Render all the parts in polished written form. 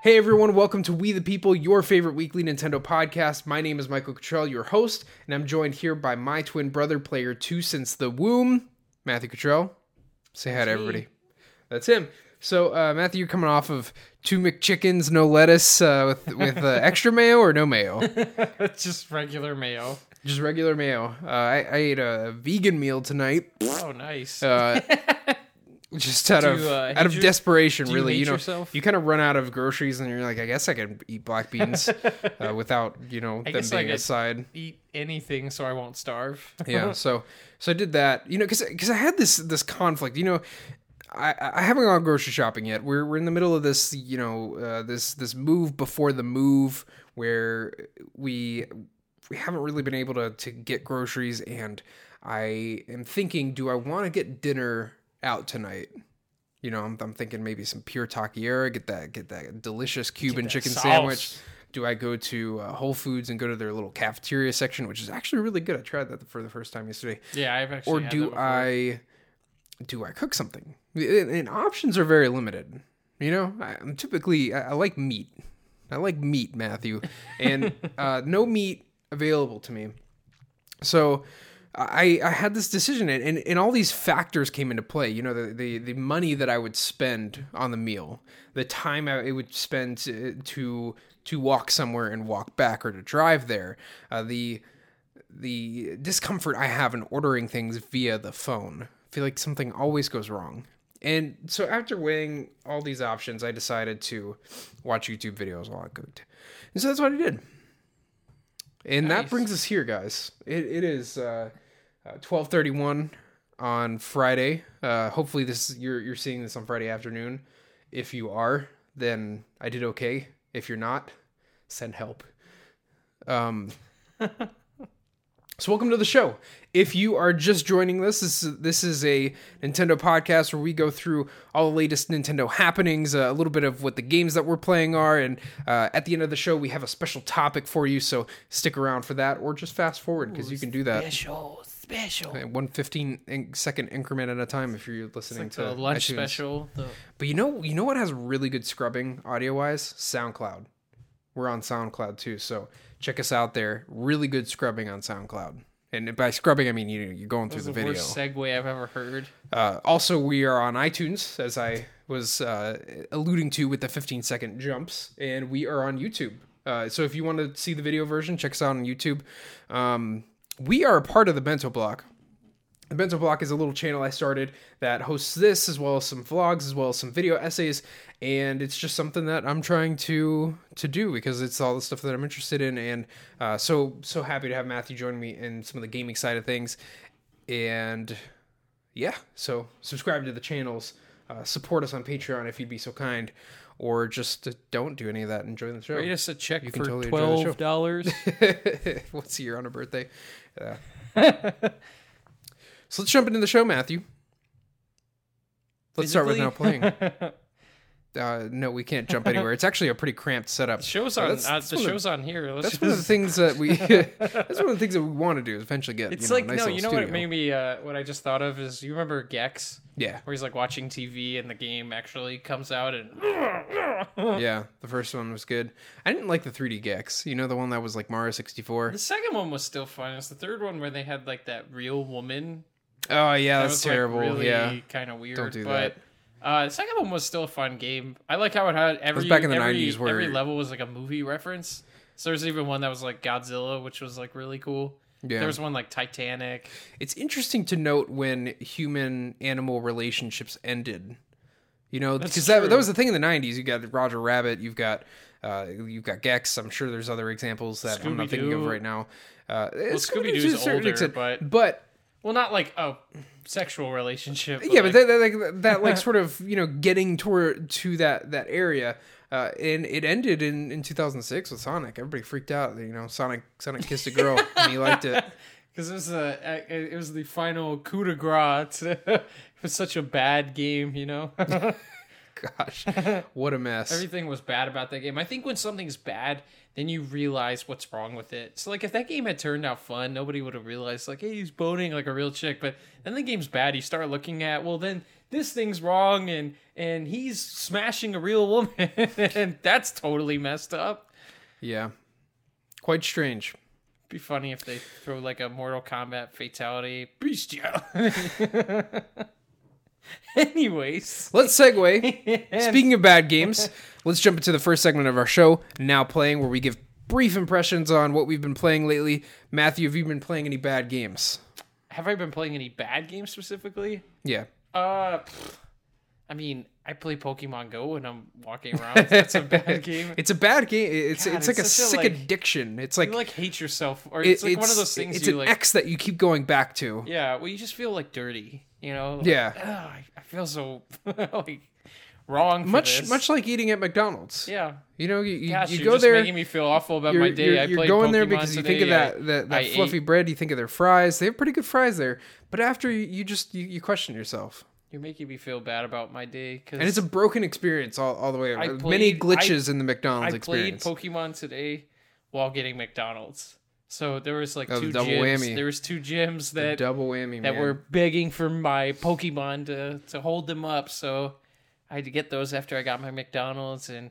Hey everyone, welcome to We the People, your favorite weekly Nintendo podcast. My name is Michael Cottrell, your host, and I'm joined here by my twin brother, player 2 since the womb, Matthew Cottrell. Say hi to everybody. That's him. So, Matthew, you're coming off of 2 McChickens, no lettuce, with extra mayo or no mayo? Just regular mayo. Just regular mayo. I ate a vegan meal tonight. Oh, nice. Just out of desperation, really. You yourself? You kind of run out of groceries, and you're like, I guess I can eat black beans without, them being a side. Eat anything so I won't starve. Yeah, so I did that, because I had this conflict. I haven't gone grocery shopping yet. We're in the middle of this, this move before the move where we haven't really been able to get groceries, and I am thinking, do I want to get dinner out tonight? I'm thinking maybe some pure taquiera, get that delicious Cuban chicken sandwich. Do I go to Whole Foods and go to their little cafeteria section, which is actually really good? I tried that for the first time yesterday. Yeah, I've actually. Or do I cook something? And options are very limited. I'm typically I like meat. I like meat, Matthew, and no meat available to me. So I had this decision, and all these factors came into play. The money that I would spend on the meal, the time it would spend to walk somewhere and walk back, or to drive there, the discomfort I have in ordering things via the phone. I feel like something always goes wrong. And so after weighing all these options, I decided to watch YouTube videos while I cooked. And so that's what I did. And That brings us here, guys. It is 12:31 on Friday. Hopefully you're seeing this on Friday afternoon. If you are, then I did okay. If you're not, send help. So welcome to the show. If you are just joining this is a Nintendo podcast where we go through all the latest Nintendo happenings, a little bit of what the games that we're playing are, and at the end of the show we have a special topic for you, so stick around for that, or just fast forward, because you can do that. Special. 1 15-second increment at a time if you're listening to the lunch iTunes. special. But you know what has really good scrubbing audio-wise? SoundCloud. We're on SoundCloud too, so check us out there. Really good scrubbing on SoundCloud. And by scrubbing, I mean you're going through the video. That's the worst segue I've ever heard. Also, we are on iTunes, as I was alluding to with the 15-second jumps, and we are on YouTube. So if you want to see the video version, check us out on YouTube. We are a part of the Bento Block. The Bento Block is a little channel I started that hosts this, as well as some vlogs, as well as some video essays, and it's just something that I'm trying to do, because it's all the stuff that I'm interested in, and so happy to have Matthew join me in some of the gaming side of things. And yeah, so subscribe to the channels, support us on Patreon if you'd be so kind, or just don't do any of that and enjoy the show. Write us a check You for can totally enjoy the $12. What's your on a birthday? So let's jump into the show, Matthew. Let's start with now playing. No, we can't jump anywhere. It's actually a pretty cramped setup. The show's on here. That's one of the things that we. That's one of the things that we want to do is eventually get. It's nice what studio. it made me. What I just thought of is, you remember Gex? Yeah. Where he's like watching TV and the game actually comes out and. Yeah, the first one was good. I didn't like the 3D Gex. The one that was like Mario 64. The second one was still fun. It's the third one where they had like that real woman. Oh yeah, that's was, terrible. Like, really yeah, kind of weird. Don't do that. The second one was still a fun game. I like how it had every back in the 90s where every level was like a movie reference. So there's even one that was like Godzilla, which was like really cool. Yeah. There was one like Titanic. It's interesting to note when human-animal relationships ended. Because that was the thing in the 90s. You got Roger Rabbit. You've got Gex. I'm sure there's other examples that I'm not thinking of right now. Scooby-Doo's older, but well, not like a sexual relationship. Yeah, but that like sort of getting to that area, and it ended in 2006 with Sonic. Everybody freaked out. Sonic kissed a girl and he liked it because it was the final coup de grace. It was such a bad game, Gosh, what a mess. Everything was bad about that game. I think when something's bad, then you realize what's wrong with it. So, like, if that game had turned out fun, nobody would have realized, like, hey, he's boning like a real chick. But then the game's bad. You start looking at, well, then this thing's wrong, and he's smashing a real woman, and that's totally messed up. Yeah. Quite strange. Be funny if they throw like a Mortal Kombat fatality. Beastia. Anyways. Let's segue. Speaking of bad games, let's jump into the first segment of our show, Now Playing, where we give brief impressions on what we've been playing lately. Matthew, have you been playing any bad games? Have I been playing any bad games specifically? Yeah. I mean, I play Pokemon Go when I'm walking around. That's a bad game. It's a bad game. It's God, it's like a such a, sick like, addition. It's like You like hate yourself, or it's like one of those things It's you an like. X that you keep going back to. Yeah, well, you just feel like dirty, you know? Like, Yeah. I feel so like wrong. For this. Much like eating at McDonald's. Yeah. You know, you Gosh, you you're go just there. making me feel awful about my day. You're I played going there Pokemon because you today. think of that I fluffy ate. bread. You think of their fries. They have pretty good fries there. But after you question yourself. You're making me feel bad about my day. And it's a broken experience all the way I around. Many played- glitches in the McDonald's I played experience. Pokemon today while getting McDonald's. So there was like Oh, two the double gyms. whammy. There was two gyms The that double whammy, that man. were begging for my Pokemon to hold them up. So I had to get those after I got my McDonald's, and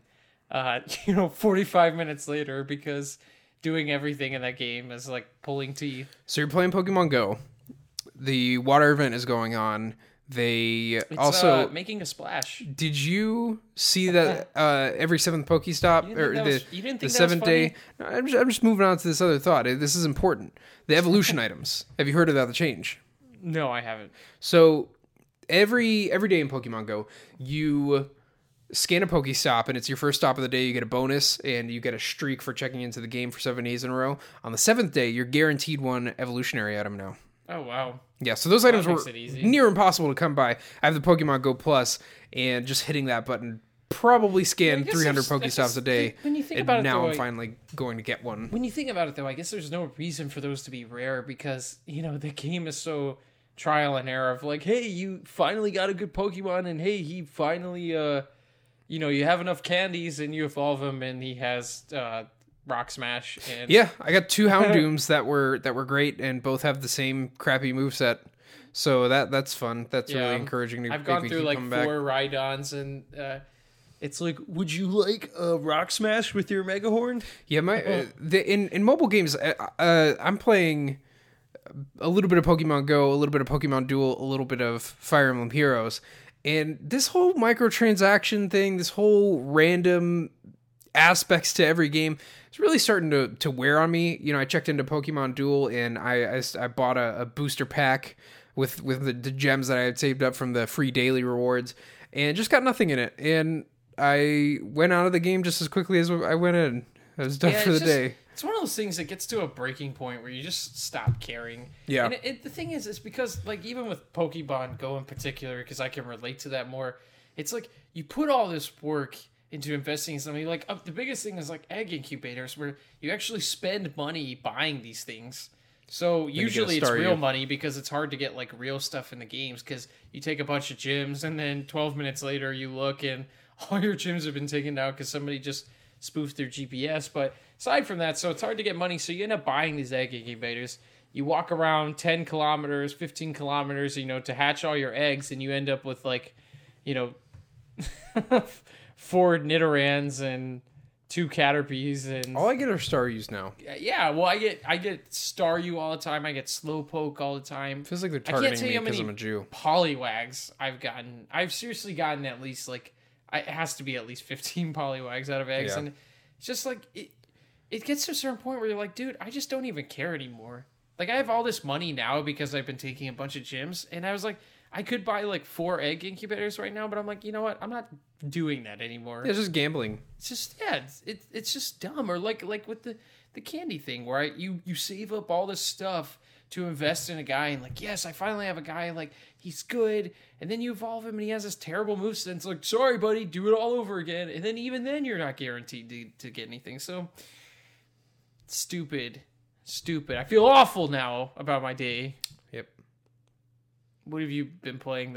45 minutes later, because doing everything in that game is like pulling teeth. So you're playing Pokemon Go. The water event is going on. They It's also making a splash. did you see that every seventh Pokestop You didn't or think that the was- you didn't think the that was 7th day? No, I'm just moving on to this other thought. This is important. The evolution items. Have you heard about the change? No, I haven't. So every day in Pokemon Go, you scan a Pokestop, and it's your first stop of the day. You get a bonus, and you get a streak for checking into the game for 7 days in a row. On the 7th day, you're guaranteed one evolutionary item now. Oh wow. Yeah, so those items makes were it easy. near impossible to come by. I have the Pokemon Go Plus, and just hitting that button probably scanned guess 300 there's Pokestops just- a day. when you think and about it, now though, I'm finally going to get one. When you think about it, though, I guess there's no reason for those to be rare because, the game is so trial and error of like, hey, you finally got a good Pokemon, and hey, he finally, you have enough candies and you evolve him, and he has Rock Smash. And Yeah, I got 2 Houndooms that were great, and both have the same crappy moveset. So that's fun. That's Yeah, really encouraging to I've make gone me through keep like coming 4 back. Rhydons, and it's like, would you like a Rock Smash with your Mega Horn? Yeah, in mobile games, I'm playing a little bit of Pokemon Go, a little bit of Pokemon Duel, a little bit of Fire Emblem Heroes, and this whole microtransaction thing, this whole random aspects to every game, it's really starting to wear on me. I checked into Pokemon Duel, and I bought a booster pack with the gems that I had saved up from the free daily rewards, and just got nothing in it. And I went out of the game just as quickly as I went in. I was done for the day. It's one of those things that gets to a breaking point where you just stop caring. Yeah. And the thing is, it's because, like, even with Pokemon Go in particular, because I can relate to that more, it's like you put all this work into investing in something. Like, the biggest thing is, like, egg incubators, where you actually spend money buying these things. So usually it's real money because it's hard to get like real stuff in the games because you take a bunch of gyms and then 12 minutes later you look and all your gyms have been taken down because somebody just spoofed their GPS. But aside from that, so it's hard to get money. So you end up buying these egg incubators. You walk around 10 kilometers, 15 kilometers, to hatch all your eggs, and you end up with 4 Nidorans and 2 Caterpies, and All I get are Staryus now. yeah, well, I get Staryu all the time. I get Slowpoke all the time. Feels like they're I can't targeting tell me you how because many I'm a Jew. Poliwags I've gotten. I've seriously gotten at least it has to be at least 15 Poliwags out of eggs, Yeah. and it's just like it gets to a certain point where you're like, dude, I just don't even care anymore. Like, I have all this money now because I've been taking a bunch of gyms, and I was like, I could buy like 4 egg incubators right now, but I'm like, you know what? I'm not doing that anymore. It's just gambling. It's just it's just dumb. Or like with the candy thing where you save up all this stuff to invest in a guy, and like, yes, I finally have a guy, like, he's good, and then you evolve him and he has this terrible moveset, and it's like, sorry buddy, do it all over again, and then even then you're not guaranteed to get anything. So stupid. I feel awful now about my day. Yep. What have you been playing that's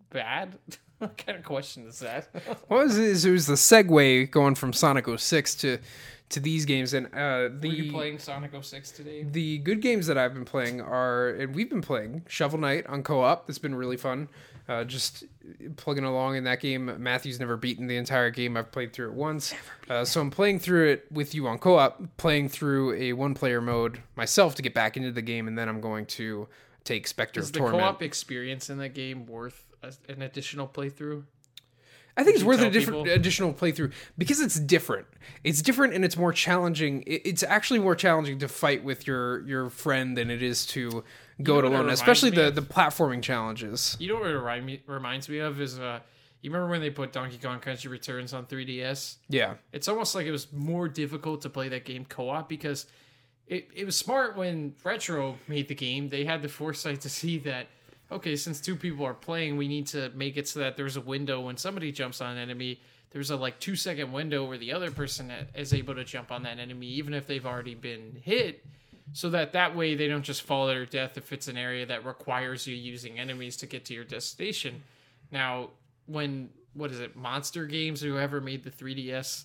bad? What kind of question is that? Well, it was the segue going from Sonic 06 to these games, and Were you playing Sonic 06 today? the good games that I've been playing are, and we've been playing Shovel Knight on co-op. It's been really fun. Just plugging along in that game. Matthew's never beaten the entire game. I've played through it once. So I'm playing through it with you on co-op, playing through a one-player mode myself to get back into the game, and then I'm going to take Spectre of Torment. Is the co-op experience in that game worth an additional playthrough? I think it's worth a people? additional playthrough because it's different. It's different and it's more challenging. It's actually more challenging to fight with your friend than it is to go it alone, especially the platforming challenges. You know what it reminds me of is you remember when they put Donkey Kong Country Returns on 3DS? Yeah. It's almost like it was more difficult to play that game co-op because it was smart when Retro made the game. They had the foresight to see that, okay, since two people are playing, we need to make it so that there's a window when somebody jumps on an enemy. There's a 2-second window where the other person is able to jump on that enemy, even if they've already been hit, so that way they don't just fall to their death if it's an area that requires you using enemies to get to your destination. Now, when, Monster Games or whoever made the 3DS,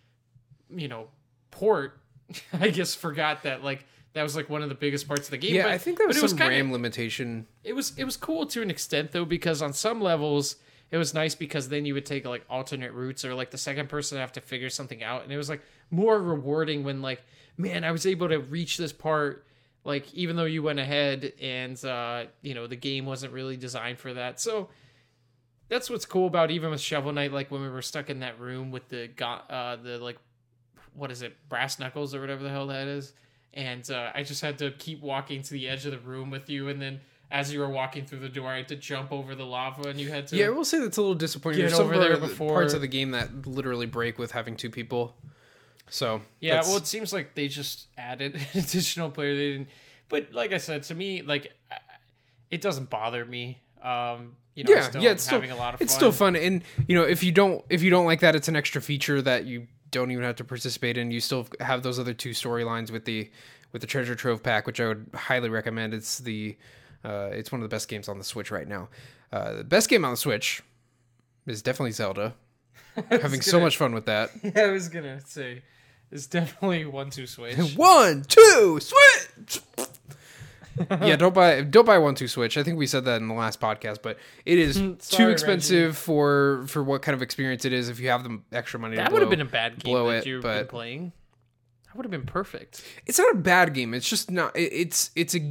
port, I guess forgot that, that was one of the biggest parts of the game. Yeah, but, I think that was some RAM kinda, limitation. It was cool to an extent though, because on some levels it was nice because then you would take alternate routes, or the second person would have to figure something out, and it was more rewarding when man, I was able to reach this part, even though you went ahead and the game wasn't really designed for that. So that's what's cool about even with Shovel Knight, when we were stuck in that room with the what is it, brass knuckles or whatever the hell that is. And I just had to keep walking to the edge of the room with you, and then as you were walking through the door, I had to jump over the lava, and you had to. Yeah, I will say that's a little disappointing. Get There's some over there before parts of the game that literally break with having two people. So yeah, well, it seems like they just added an additional player. They didn't, but like I said, to me, it doesn't bother me. It's still having a lot of fun. It's still fun, and if you don't like that, it's an extra feature that you don't even have to participate in. You still have those other two storylines with the treasure trove pack, which I would highly recommend. It's it's one of the best games on the Switch right now. The best game on the Switch is definitely Zelda. Having so much fun with that. Yeah, I was gonna say it's definitely 1-2 Switch. 1-2 Switch. Yeah, don't buy 1-2 Switch. I think we said that in the last podcast, but it is too expensive, Reggie, for what kind of experience it is. If you have the extra money, that would have been a bad game that you've been playing. That would have been perfect. It's not a bad game. It's just not. It's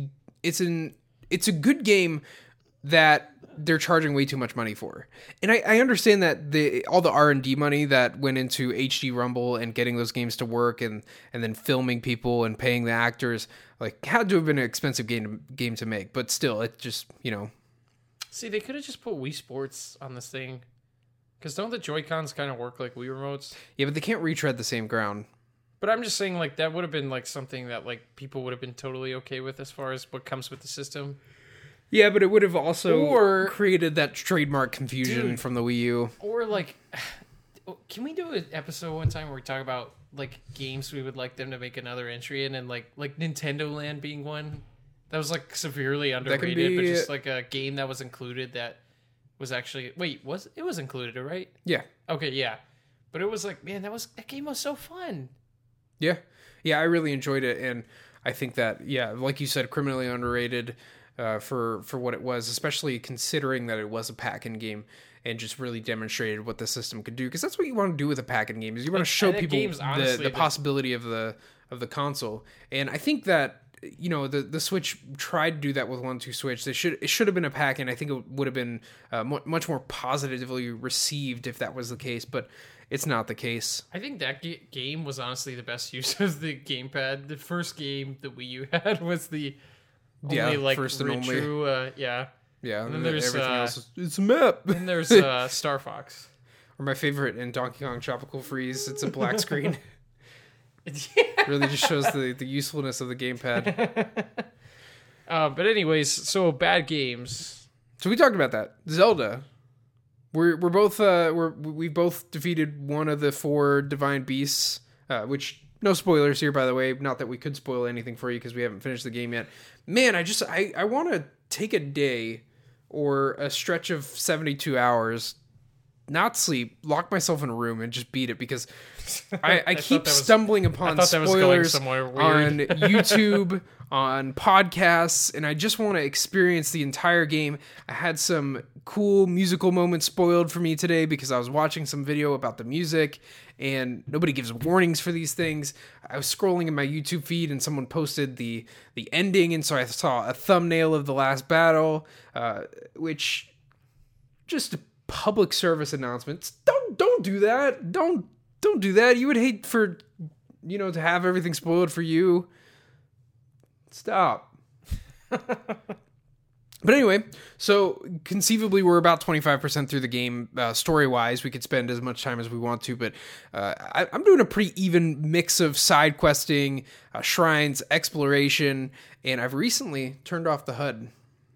a good game that they're charging way too much money for. And I understand that all the R&D money that went into HD Rumble and getting those games to work and then filming people and paying the actors had to have been an expensive game to make. But still, it just See, they could have just put Wii Sports on this thing, because don't the Joy-Cons kind of work like Wii remotes? Yeah, but they can't retread the same ground. But I'm just saying, that would have been something that people would have been totally okay with as far as what comes with the system. Yeah, but it would have also created that trademark confusion from the Wii U. Or can we do an episode one time where we talk about games we would like them to make another entry in, and like Nintendo Land being one that was severely underrated, but just a game that was included that was actually it was included, right? Yeah. Okay, yeah. But it was man, that game was so fun. Yeah. Yeah, I really enjoyed it, and I think that like you said, criminally underrated. For what it was, especially considering that it was a pack-in game and just really demonstrated what the system could do. Because that's what you want to do with a pack-in game, is you want to show people the possibility of the console. And I think that the Switch tried to do that with 1-2 Switch. It should have been a pack-in. I think it would have been much more positively received if that was the case, but it's not the case. I think that game was honestly the best use of the gamepad. The first game that Wii U had was the first and only. Yeah. And then there's everything else. It's a map. Then there's Star Fox. Or my favorite in Donkey Kong Tropical Freeze. It's a black screen. Really just shows the usefulness of the gamepad. But anyways, so bad games. So we talked about that. Zelda. We're both we both defeated one of the 4 divine beasts, which. No spoilers here, by the way. Not that we could spoil anything for you because we haven't finished the game yet. Man, I want to take a day or a stretch of 72 hours, not sleep, lock myself in a room and just beat it, because I keep stumbling upon spoilers on YouTube, on podcasts, and I just want to experience the entire game. I had some cool musical moments spoiled for me today because I was watching some video about the music, and nobody gives warnings for these things. I was scrolling in my YouTube feed and someone posted the ending, and so I saw a thumbnail of the last battle, which just a public service announcements. Don't do that. Don't do that. You would hate for, to have everything spoiled for you. Stop. But anyway, so conceivably we're about 25% through the game. Story-wise, we could spend as much time as we want to, but I'm doing a pretty even mix of side questing, shrines, exploration, and I've recently turned off the HUD,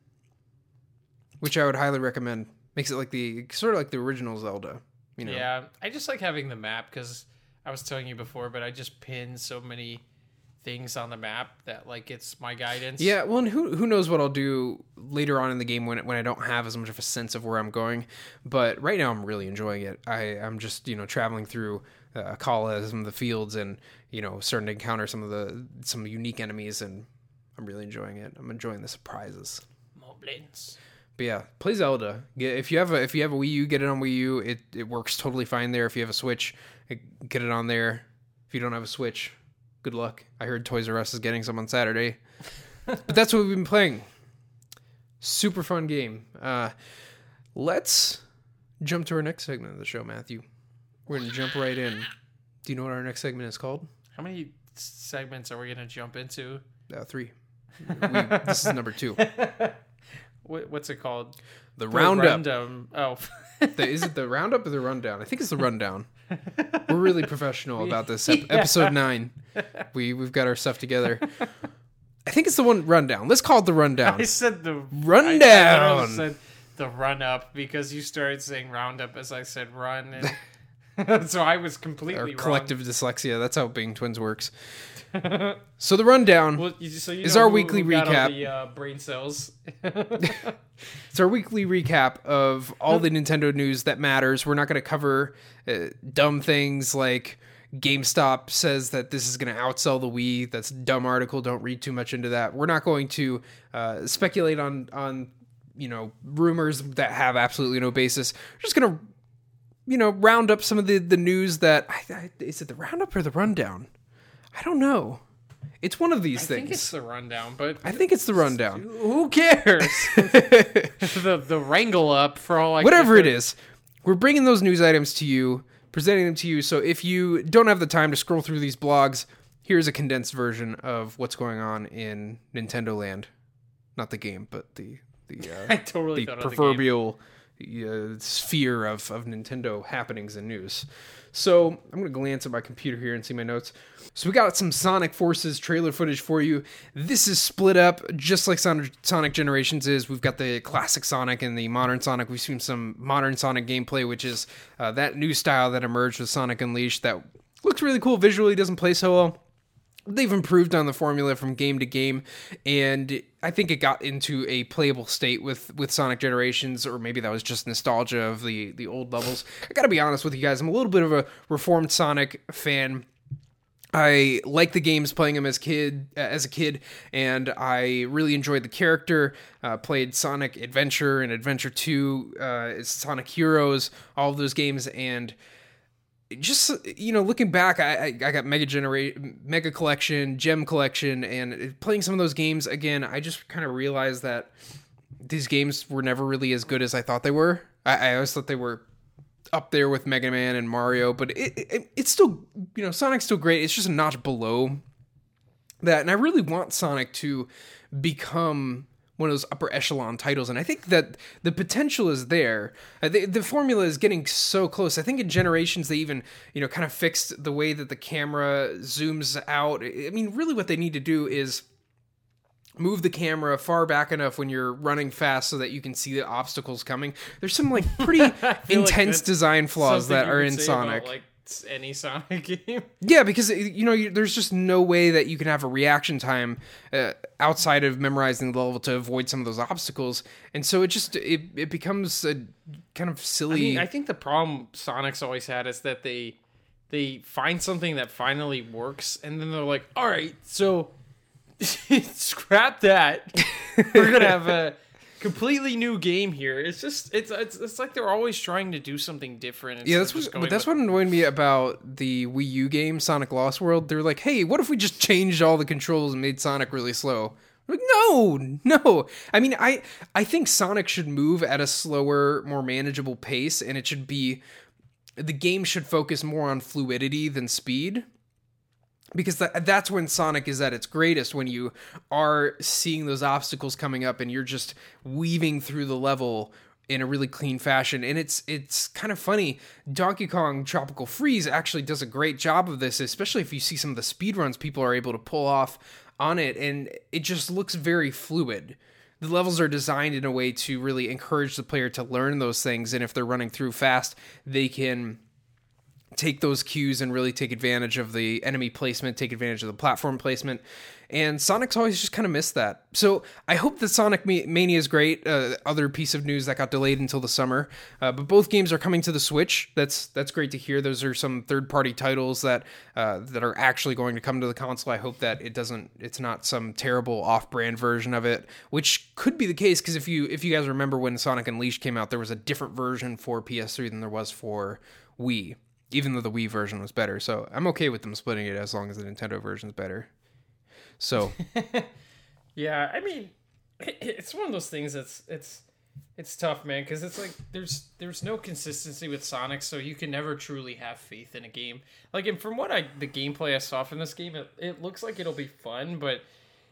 which I would highly recommend. Makes it sort of like the original Zelda. Yeah, I just like having the map, because I was telling you before, but I just pin so many things on the map that it's my guidance. Yeah, well, and who knows what I'll do later on in the game when I don't have as much of a sense of where I'm going. But right now I'm really enjoying it. I'm just traveling through Akkala, some of the fields, and starting to encounter some unique enemies, and I'm really enjoying it. I'm enjoying the surprises. Moblins. But yeah, play Zelda. If you have a Wii U, get it on Wii U. It works totally fine there. If you have a Switch, get it on there. If you don't have a Switch, good luck. I heard Toys R Us is getting some on Saturday. But that's what we've been playing. Super fun game. Let's jump to our next segment of the show, Matthew. We're going to jump right in. Do you know what our next segment is called? How many segments are we going to jump into? 3. This is number 2. What's it called? The Roundup. Oh. Is it the Roundup or the Rundown? I think it's the Rundown. We're really professional about this. Episode 9. We've got our stuff together. I think it's the one Rundown. Let's call it the Rundown. I said the Rundown. I said the Run Up because you started saying Roundup as I said Run, and so I was completely wrong. Collective dyslexia. That's how being twins works. So the Rundown is our weekly recap. The brain cells. It's our weekly recap of all the Nintendo news that matters. We're not going to cover dumb things like GameStop says that this is going to outsell the Wii. That's a dumb article. Don't read too much into that. We're not going to speculate on rumors that have absolutely no basis. We're just going to round up some of the news that is it the Roundup or the Rundown? I don't know. It's one of these things. I think it's the Rundown, but I think it's the Rundown. Who cares? the wrangle up for all I whatever it is. We're bringing those news items to you, presenting them to you. So if you don't have the time to scroll through these blogs, here's a condensed version of what's going on in Nintendo Land. Not the game, but the I totally the proverbial sphere of Nintendo happenings and news. So I'm going to glance at my computer here and see my notes. So we got some Sonic Forces trailer footage for you. This is split up just like Sonic Generations is. We've got the classic Sonic and the modern Sonic. We've seen some modern Sonic gameplay, which is that new style that emerged with Sonic Unleashed that looks really cool visually, doesn't play so well. They've improved on the formula from game to game, and I think it got into a playable state with Sonic Generations, or maybe that was just nostalgia of the old levels. I gotta be honest with you guys, I'm a little bit of a reformed Sonic fan. I like the games, playing them as a kid, and I really enjoyed the character. Played Sonic Adventure and Adventure 2, Sonic Heroes, all of those games, and just, looking back, I got Mega Collection, Gem Collection, and playing some of those games again, I just kind of realized that these games were never really as good as I thought they were. I always thought they were up there with Mega Man and Mario, but it's still, Sonic's still great. It's just a notch below that, and I really want Sonic to become one of those upper echelon titles, and I think that the potential is there. The formula is getting so close. I think in Generations they even kind of fixed the way that the camera zooms out. I mean, really what they need to do is move the camera far back enough when you're running fast so that you can see the obstacles coming. There's some pretty intense design flaws that are in Sonic. any Sonic game. Yeah, because there's just no way that you can have a reaction time outside of memorizing the level to avoid some of those obstacles, and so it becomes a kind of silly. I think the problem Sonic's always had is that they find something that finally works, and then they're like, all right, so scrap that. We're gonna have a completely new game here. It's just it's like they're always trying to do something different. Yeah, that's what annoyed me about the Wii U game Sonic Lost World. They're like, hey, what if we just changed all the controls and made Sonic really slow? Like, no. I mean, I think Sonic should move at a slower, more manageable pace, and the game should focus more on fluidity than speed. Because that's when Sonic is at its greatest, when you are seeing those obstacles coming up and you're just weaving through the level in a really clean fashion. And it's kind of funny. Donkey Kong Tropical Freeze actually does a great job of this, especially if you see some of the speedruns people are able to pull off on it. And it just looks very fluid. The levels are designed in a way to really encourage the player to learn those things. And if they're running through fast, they can take those cues and really take advantage of the enemy placement, take advantage of the platform placement. And Sonic's always just kind of missed that. So I hope that Sonic Mania is great. Other piece of news that got delayed until the summer. But both games are coming to the Switch. That's great to hear. Those are some third-party titles that are actually going to come to the console. I hope that it's not some terrible off-brand version of it, which could be the case, because if you guys remember when Sonic Unleashed came out, there was a different version for PS3 than there was for Wii, even though the Wii version was better. So I'm okay with them splitting it as long as the Nintendo version's better. So yeah, I mean, it's one of those things that's it's tough, man, because it's like there's no consistency with Sonic, so you can never truly have faith in a game. Like, and from what the gameplay I saw from this game, it looks like it'll be fun, but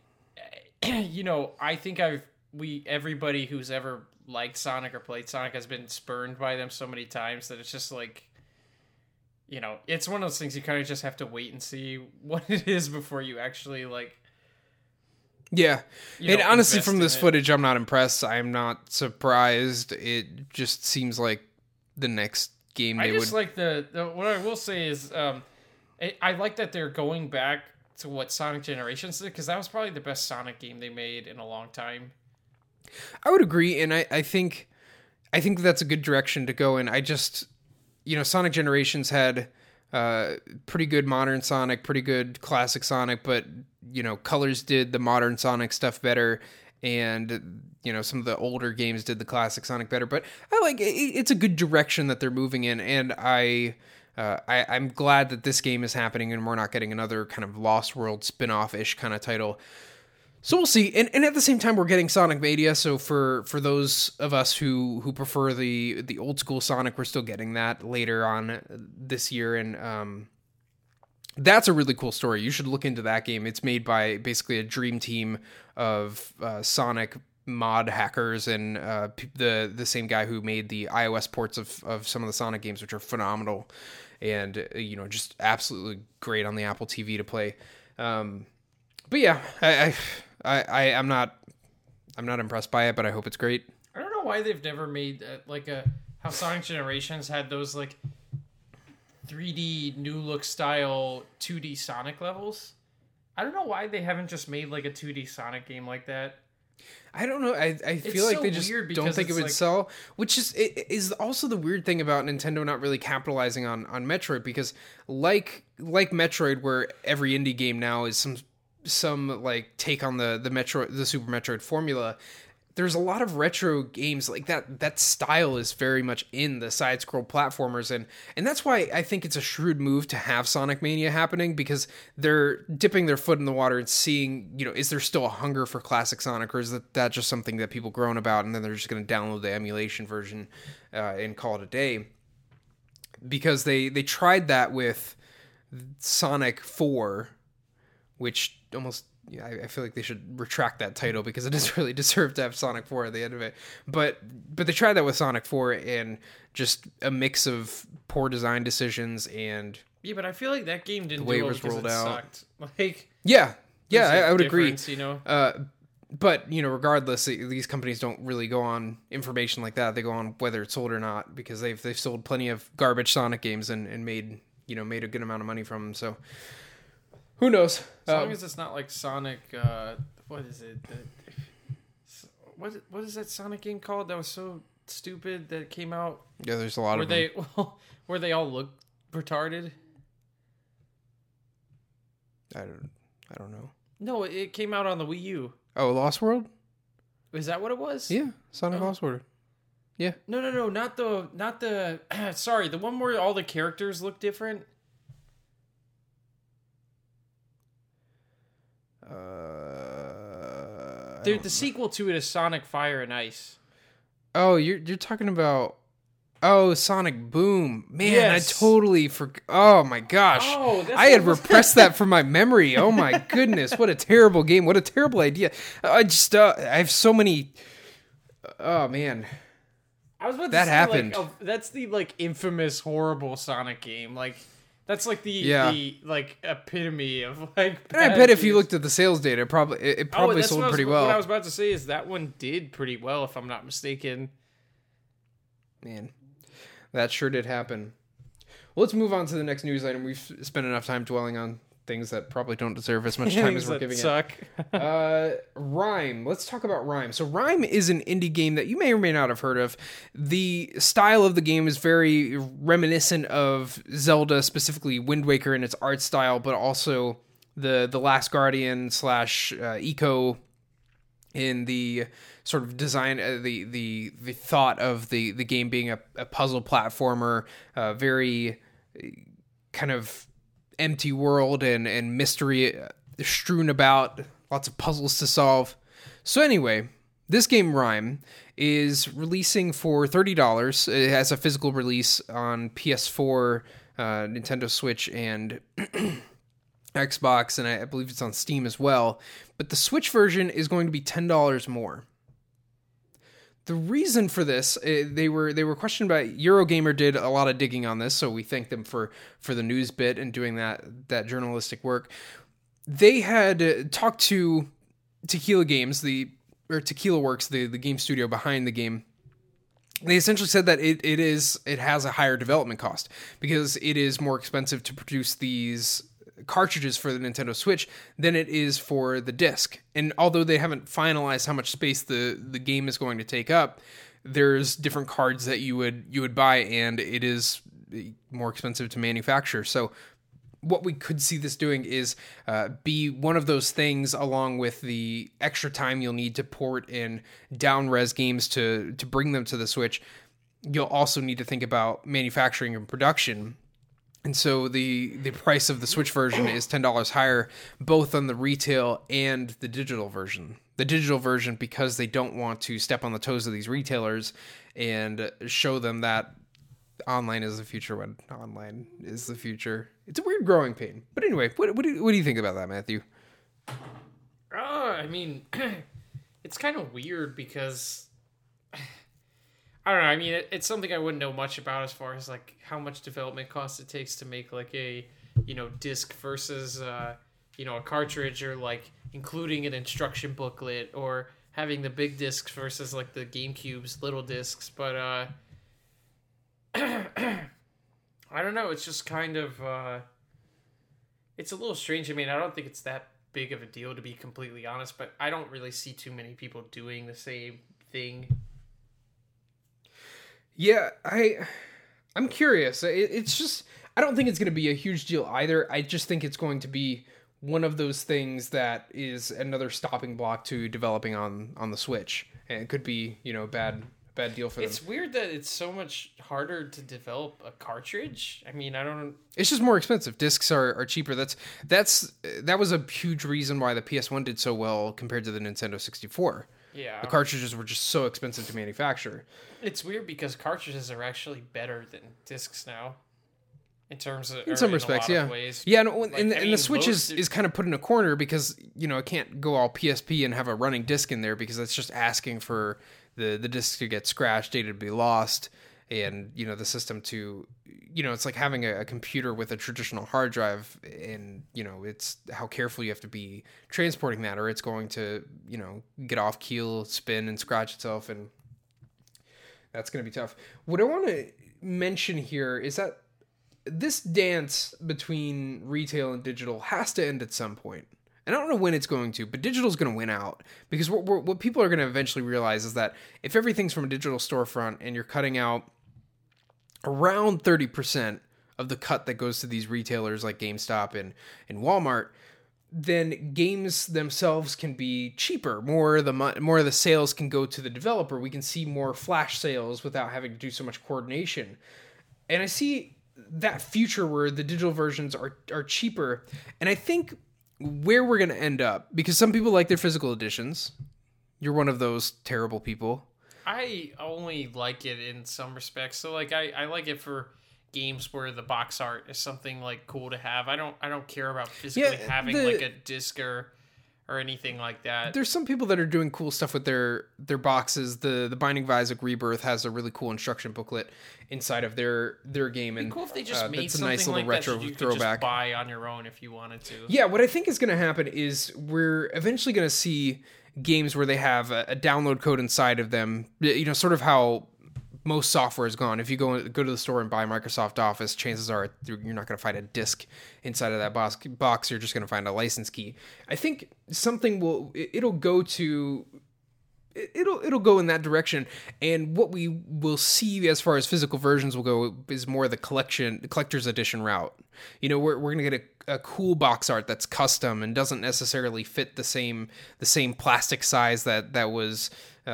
I think everybody who's ever liked Sonic or played Sonic has been spurned by them so many times that it's just like, it's one of those things you kind of just have to wait and see what it is before you actually, like... Yeah. And honestly, from this footage, I'm not impressed. I'm not surprised. It just seems like the next game they would... I just like what I will say is, I like that they're going back to what Sonic Generations did, because that was probably the best Sonic game they made in a long time. I would agree, and I think that's a good direction to go in. I just... Sonic Generations had pretty good modern Sonic, pretty good classic Sonic, but, Colors did the modern Sonic stuff better, and, some of the older games did the classic Sonic better. But I like it's a good direction that they're moving in, and I'm glad that this game is happening and we're not getting another kind of Lost World spin-off-ish kind of title. So we'll see, and at the same time, we're getting Sonic Mania. So for those of us who prefer the old school Sonic, we're still getting that later on this year, and that's a really cool story. You should look into that game. It's made by basically a dream team of Sonic mod hackers and the same guy who made the iOS ports of some of the Sonic games, which are phenomenal, and just absolutely great on the Apple TV to play. But yeah, I'm not impressed by it, but I hope it's great. I don't know why they've never made how Sonic Generations had those like 3D new look style 2D Sonic levels. I don't know why they haven't just made like a 2D Sonic game like that. I don't know. I feel like they just don't think it would sell, which is also the weird thing about Nintendo not really capitalizing on Metroid, because like Metroid, where every indie game now is some like take on the Super Metroid formula. There's a lot of retro games like that style is very much in the side scroll platformers, and that's why I think it's a shrewd move to have Sonic Mania happening, because they're dipping their foot in the water and seeing, is there still a hunger for classic Sonic, or is that just something that people groan about and then they're just going to download the emulation version and call it a day. Because they tried that with Sonic 4, which almost, I feel like they should retract that title, because it doesn't really deserve to have Sonic 4 at the end of it. But they tried that with Sonic 4, and just a mix of poor design decisions and yeah, but I feel like that game didn't do well because it sucked. Like, yeah, I would agree. But regardless, these companies don't really go on information like that. They go on whether it's sold or not, because they've sold plenty of garbage Sonic games and made made a good amount of money from them. So who knows? As long as it's not like Sonic. What is it? What is that Sonic game called? That was so stupid that it came out. Yeah, there's a lot of them. Where they all look retarded. I don't know. No, it came out on the Wii U. Oh, Lost World? Is that what it was? Yeah, Sonic Lost World. Yeah. No, not the. Sorry, the one where all the characters look different. The sequel to it is Sonic Fire and Ice. Oh, you're talking about. Oh, Sonic Boom. Man, yes. I totally forgot. Oh my gosh. Oh, I had repressed that from my memory. Oh my goodness. What a terrible game. What a terrible idea. I have so many. Oh man. I was about to that say, happened. That's the like infamous horrible Sonic game. Like that's like the like epitome of like. And I bet if you looked at the sales data, it probably sold pretty well. What I was about to say is that one did pretty well, if I'm not mistaken. Man, that sure did happen. Well, let's move on to the next news item. We've spent enough time dwelling on things that probably don't deserve as much time as we're giving it. Rime. Let's talk about Rime. So Rime is an indie game that you may or may not have heard of. The style of the game is very reminiscent of Zelda, specifically Wind Waker in its art style, but also the Last Guardian / Eco in the sort of design, the thought of the game being a puzzle platformer, very kind of empty world and mystery strewn about, lots of puzzles to solve. So anyway, this game Rime is releasing for $30. It has a physical release on PS4, Nintendo Switch, and Xbox, and I believe it's on Steam as well. But the Switch version is going to be $10 more. The reason for this, they were questioned by Eurogamer. Did a lot of digging on this, so we thank them for the news bit and doing that journalistic work. They had talked to Tequila Games, Tequila Works, the game studio behind the game. They essentially said that it has a higher development cost because it is more expensive to produce these cartridges for the Nintendo Switch than it is for the disc. And although they haven't finalized how much space the game is going to take up, there's different cards that you would buy, and it is more expensive to manufacture. So what we could see this doing is be one of those things, along with the extra time you'll need to port in down-res games to bring them to the Switch. You'll also need to think about manufacturing and production. And so the price of the Switch version is $10 higher, both on the retail and the digital version. The digital version, because they don't want to step on the toes of these retailers and show them that online is the future when online is the future. It's a weird growing pain. But anyway, what do you think about that, Matthew? I mean, it's kind of weird because I don't know. I mean, it's something I wouldn't know much about as far as like how much development cost it takes to make like a, disc versus, a cartridge, or like including an instruction booklet, or having the big discs versus like the GameCube's little discs. But, I don't know. It's just kind of, it's a little strange. I mean, I don't think it's that big of a deal, to be completely honest, but I don't really see too many people doing the same thing. Yeah, I'm curious. It's just, I don't think it's going to be a huge deal either. I just think it's going to be one of those things that is another stopping block to developing on the Switch. And it could be, a bad deal for them. It's weird that it's so much harder to develop a cartridge. I mean, I don't. It's just more expensive. Discs are cheaper. That was a huge reason why the PS1 did so well compared to the Nintendo 64. Yeah. The cartridges were just so expensive to manufacture. It's weird because cartridges are actually better than discs now. In terms of, in some respects, yeah. Ways. Yeah, and the Switch is kind of put in a corner because, it can't go all PSP and have a running disc in there, because that's just asking for the disc to get scratched, data to be lost, and, the system to, it's like having a computer with a traditional hard drive, and, it's how careful you have to be transporting that, or it's going to, get off keel, spin, and scratch itself, and that's going to be tough. What I want to mention here is that this dance between retail and digital has to end at some point. And I don't know when it's going to, but digital's going to win out. Because what people are going to eventually realize is that if everything's from a digital storefront and you're cutting out around 30% of the cut that goes to these retailers like GameStop and Walmart, then games themselves can be cheaper. More of the sales can go to the developer. We can see more flash sales without having to do so much coordination. And I see that future where the digital versions are cheaper. And I think where we're going to end up, because some people like their physical editions. You're one of those terrible people. I only like it in some respects. So like I like it for games where the box art is something like cool to have. I don't care about physically having like a disc or anything like that. There's some people that are doing cool stuff with their boxes. The Binding of Isaac Rebirth has a really cool instruction booklet inside of their game, and cool if they just made that's a something nice little like retro that you could throwback. Just buy on your own if you wanted to. Yeah, what I think is going to happen is we're eventually going to see games where they have a download code inside of them. You know, sort of how most software is gone. If you go to the store and buy Microsoft Office, chances are you're not going to find a disk inside of that box. You're just going to find a license key. I think something it'll go in that direction. And what we will see as far as physical versions will go is more the collector's edition route. You know, we're going to get a cool box art that's custom and doesn't necessarily fit the same plastic size that was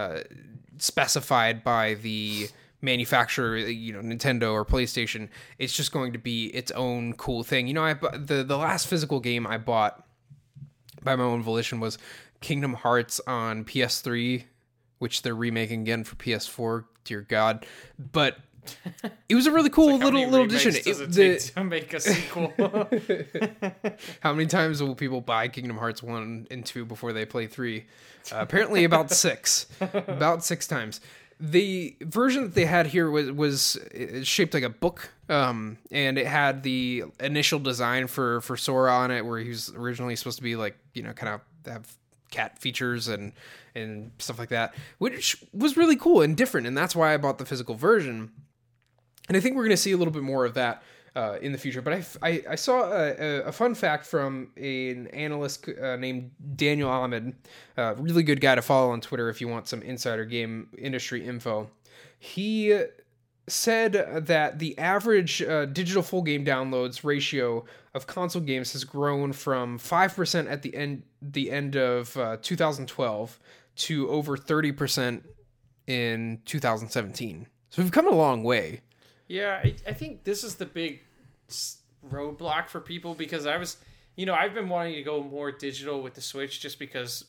specified by the manufacturer, you know, Nintendo or PlayStation. It's just going to be its own cool thing. You know, the last physical game I bought by my own volition was Kingdom Hearts on PS3, which they're remaking again for PS4. Dear God, but it was a really cool little addition. Does it take to make a sequel? How many times will people buy Kingdom Hearts 1 and 2 before they play 3? Apparently about 6. About 6 times. The version that they had here was shaped like a book, and it had the initial design for Sora on it, where he was originally supposed to be like, you know, kind of have cat features and stuff like that, which was really cool and different, and that's why I bought the physical version. And I think we're going to see a little bit more of that in the future. But I saw a fun fact from an analyst named Daniel Ahmed, a really good guy to follow on Twitter if you want some insider game industry info. He said that the average digital full game downloads ratio of console games has grown from 5% at the end of 2012 to over 30% in 2017. So we've come a long way. Yeah, I think this is the big roadblock for people, because I've been wanting to go more digital with the Switch just because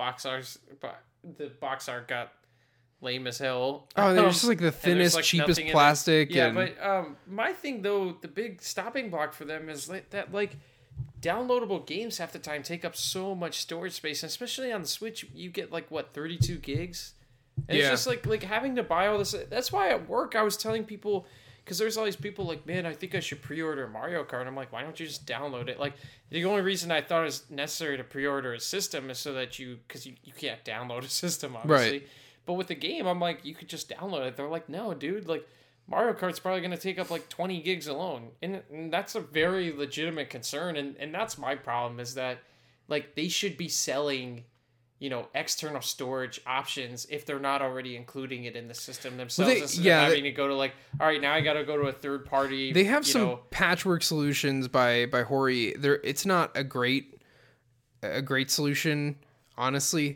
the box art got lame as hell. Oh, they're just like the thinnest, like cheapest plastic. Yeah, but my thing though, the big stopping block for them is that downloadable games half the time take up so much storage space, and especially on the Switch, you get 32 gigs. And it's just like having to buy all this. That's why at work I was telling people, because there's all these people like, man, I think I should pre-order Mario Kart. I'm like, why don't you just download it? Like, the only reason I thought it was necessary to pre-order a system is so that because you can't download a system, obviously. Right. But with the game, I'm like, you could just download it. They're like, no, dude, like, Mario Kart's probably going to take up 20 gigs alone. And that's a very legitimate concern. And that's my problem, is that, they should be selling, external storage options if they're not already including it in the system themselves. Instead of having to go to all right, now I got to go to a third party. They have some patchwork solutions by Hori. It's not a great solution, honestly.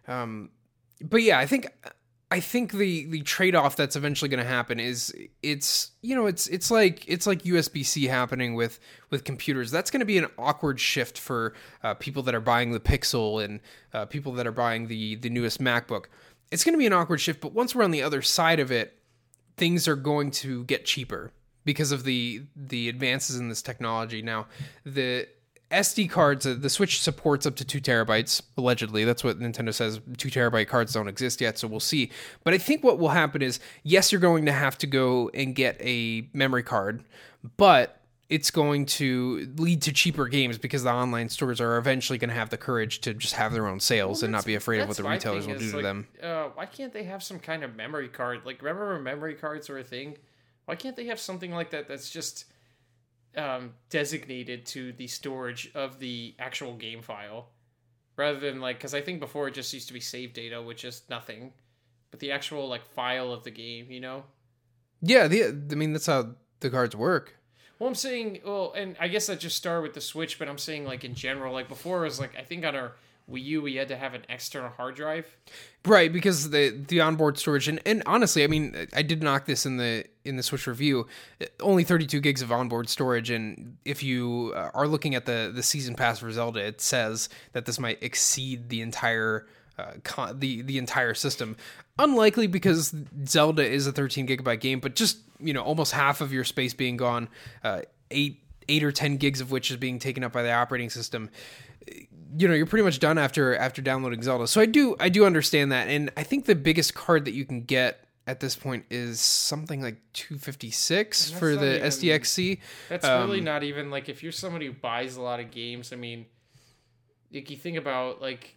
But yeah, I think the trade-off that's eventually going to happen is it's like USB-C happening with computers. That's going to be an awkward shift for people that are buying the Pixel and people that are buying the newest MacBook. It's going to be an awkward shift, but once we're on the other side of it, things are going to get cheaper because of the advances in this technology. Now, the SD cards, the Switch supports up to 2 terabytes, allegedly. That's what Nintendo says. 2 terabyte cards don't exist yet, so we'll see. But I think what will happen is, yes, you're going to have to go and get a memory card, but it's going to lead to cheaper games because the online stores are eventually going to have the courage to just have their own sales and not be afraid of what the retailers will do to them. Why can't they have some kind of memory card? Remember when memory cards were a thing? Why can't they have something like that that's just designated to the storage of the actual game file, rather than like, because I think before it just used to be save data, which is nothing, but the actual like file of the game, you know? Yeah, I mean that's how the cards work. Well, I'm saying, well, and I guess that just started with the Switch, but I'm saying like in general, like before it was like, I think on our Wii U we had to have an external hard drive. Right, because the onboard storage and honestly, I mean, I did knock this in the Switch review. Only 32 gigs of onboard storage, and if you are looking at the season pass for Zelda, it says that this might exceed the entire the entire system. Unlikely, because Zelda is a 13 gigabyte game, but just, you know, almost half of your space being gone, 8 or 10 gigs of which is being taken up by the operating system. You know, you're pretty much done after downloading Zelda. So I do understand that, and I think the biggest card that you can get at this point is something like 256 for the SDXC. That's really not even like, if you're somebody who buys a lot of games. I mean, like you think about like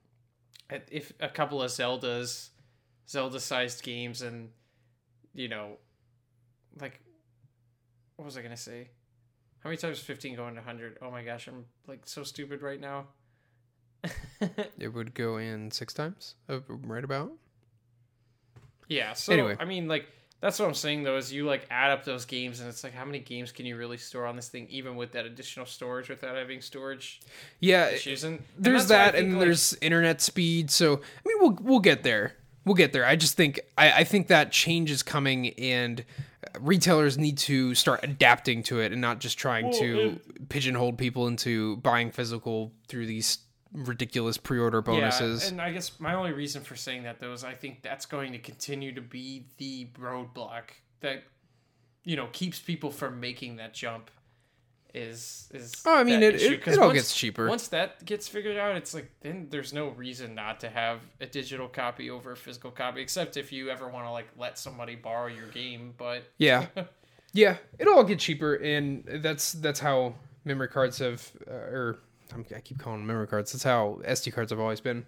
if a couple of Zelda-sized games, and you know, like what was I gonna say? How many times is 15 going to 100? Oh my gosh, I'm like so stupid right now. It would go in 6 times, right about. Yeah, so anyway. I mean, like, that's what I'm saying though, is you like add up those games, and it's like, how many games can you really store on this thing, even with that additional storage, without having storage issues? And there's that, and there's internet speed. So I mean, we'll get there. We'll get there. I just think I think that change is coming, and retailers need to start adapting to it and not just trying to pigeonhole people into buying physical through these ridiculous pre-order bonuses. Yeah, and I guess my only reason for saying that though is I think that's going to continue to be the roadblock that, you know, keeps people from making that jump. Is I mean, it all gets cheaper once that gets figured out. It's like, then there's no reason not to have a digital copy over a physical copy, except if you ever want to like let somebody borrow your game. But yeah, it'll all get cheaper, and that's how memory cards have, I keep calling them memory cards. That's how SD cards have always been.